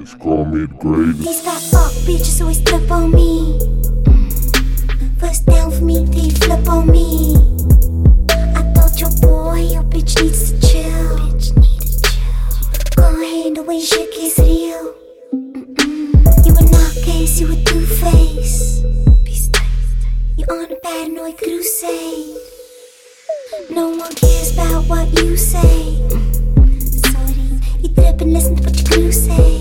Just call me the greatest. These fat fuck bitches always flip on me. First down for me, they flip on me. I thought your boy, your bitch needs to chill. Go ahead, the way shit gets real. You a nutcase, you a two-face. You on a paranoid crusade. No one cares about what you say. Sorry, you trip and listen to what your crew say.